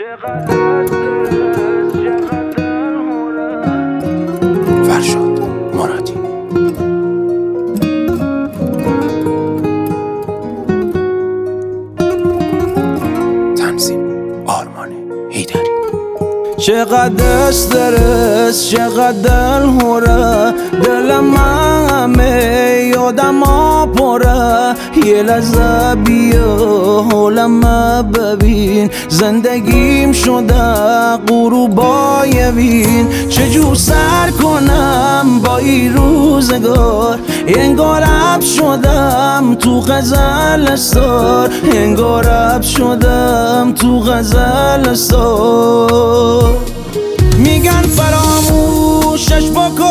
فرشاد مرادی. تنظیم آرمان حیدری. چقدر استرس، چقدر هوره، دلم همه یادم پره. یه لحظه بیا حالم ببین، زندگیم شده غروبای بین. چجور سر کنم با این روزگار، انگار اب شدم تو غزل استار، انگار اب شدم تو غزل استار. میگن فراموشش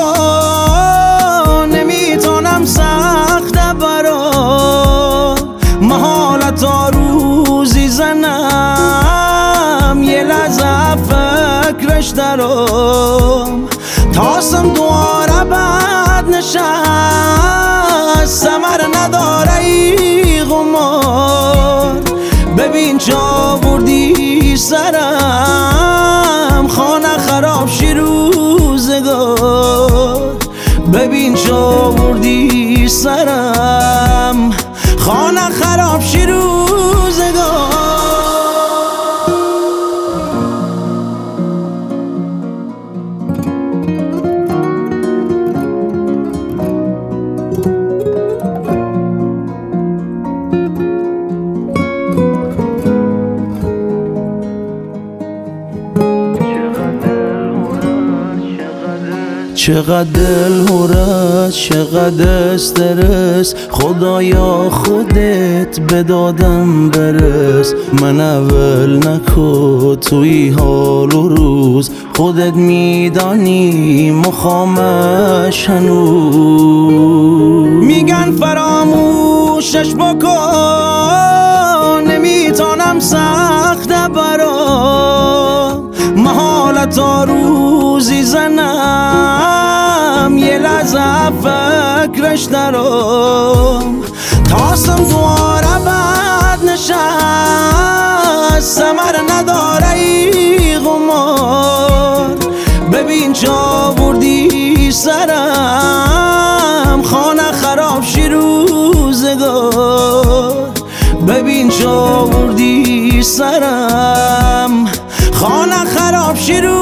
بکن، نمیتونم سخته برا محاله تا روزی زنم، یه لحظه فکرش درم. تاسم دواره بد نشست، ثمر نداره ای غمار. ببین چه آوردی سرم، خانه خراب شی روزگار. ببین چه آوردی سرم، خانه خراب شی روزگار. چقدر دل هورست، چقدر استرس، خدایا خودت به دادم برس. من اول نکو توی حال و روز، خودت میدانی مخامش هنوز. میگن فراموشش بکن، نمیتونم سخته برا محاله تا روزی زنم، یه لحظه فکرش درم. تاسم دواره بد نشست، ثمر نداره ای غمار. ببین چه آوردی سرم، خانه خراب شی روزگار. ببین چه آوردی سرم، خانه خراب شی روزگار.